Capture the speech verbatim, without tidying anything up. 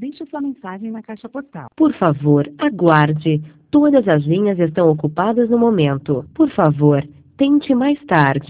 Deixe sua mensagem na caixa postal. Por favor, aguarde. Todas as linhas estão ocupadas no momento. Por favor, tente mais tarde.